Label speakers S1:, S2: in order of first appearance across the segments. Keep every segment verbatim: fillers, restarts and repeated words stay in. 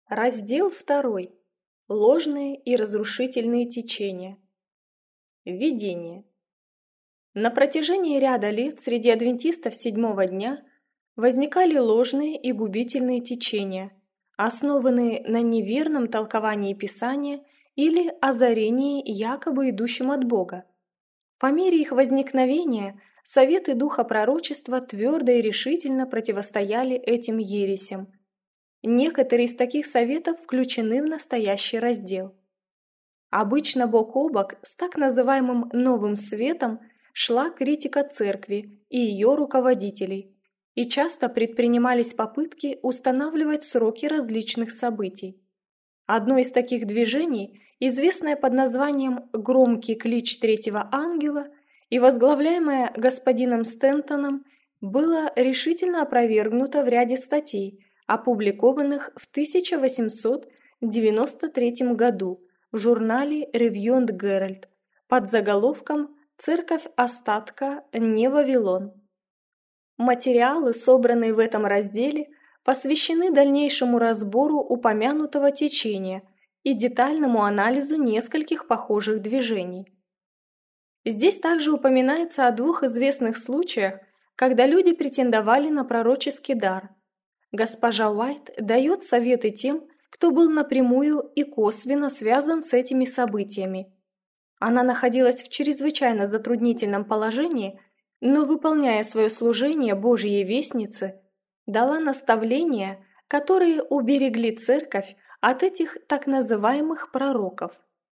S1: Раздел второй. Ложные и разрушительные течения. Введение. На протяжении ряда лет среди адвентистов седьмого дня возникали ложные и губительные течения, основанные на неверном толковании Писания или озарении, якобы идущем от Бога. По мере их возникновения советы духа пророчества твердо и решительно противостояли этим ересям. Некоторые из таких советов включены в настоящий раздел. Обычно бок о бок с так называемым «новым светом» шла критика церкви и ее руководителей, и часто предпринимались попытки устанавливать сроки различных событий. Одно из таких движений, известное под названием «Громкий клич третьего ангела» и возглавляемое господином Стентоном, было решительно опровергнуто в ряде статей, опубликованных в тысяча восемьсот девяносто третьем году в журнале Review and Herald под заголовком «Церковь остатка, не Вавилон». Материалы, собранные в этом разделе, посвящены дальнейшему разбору упомянутого течения и детальному анализу нескольких похожих движений. Здесь также упоминается о двух известных случаях, когда люди претендовали на пророческий дар. Госпожа Уайт дает советы тем, кто был напрямую и косвенно связан с этими событиями. Она находилась в чрезвычайно затруднительном положении, но, выполняя свое служение Божьей вестницы, дала наставления, которые уберегли церковь от этих так называемых пророков.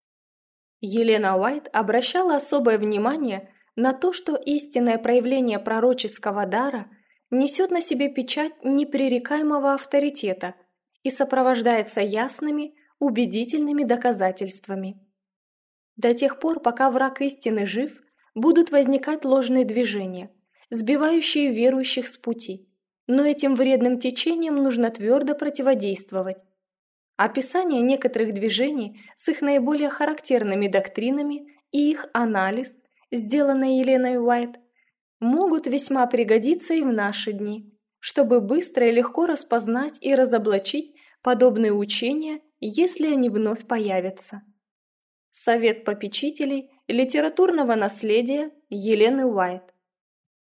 S1: Елена Уайт обращала особое внимание на то, что истинное проявление пророческого дара несет на себе печать непререкаемого авторитета и сопровождается ясными, убедительными доказательствами. До тех пор, пока враг истины жив, будут возникать ложные движения, сбивающие верующих с пути, но этим вредным течениям нужно твердо противодействовать. Описание некоторых движений с их наиболее характерными доктринами и их анализ, сделанный Еленой Уайт, могут весьма пригодиться и в наши дни, чтобы быстро и легко распознать и разоблачить подобные учения, если они вновь появятся. Совет попечителей литературного наследия Елены Уайт.